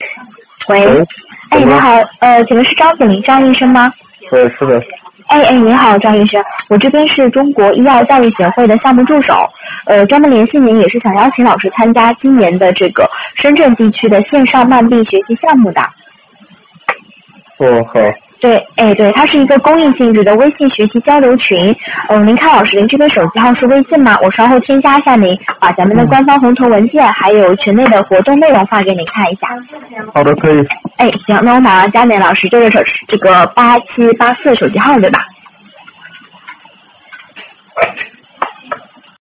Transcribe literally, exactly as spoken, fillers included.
喂， 喂， 哎， 怎么了？ 你好，呃，请问是张子林张医生吗？ 对，是的。 哎哎，你好，张医生，我这边是中国医药教育协会的项目助手，呃，专门联系您也是想邀请老师参加今年的这个深圳地区的线上慢病学习项目的。 哦，好。 对，哎，对，它是一个公益性质的微信学习交流群。嗯、呃，您看老师，您这边手机号是微信吗？我稍后添加一下您，把咱们的官方红头文件还有群内的活动内容发给您看一下。 好的，可以。 哎，行，那我马上加您老师，这个手这个八七八四手机号对吧？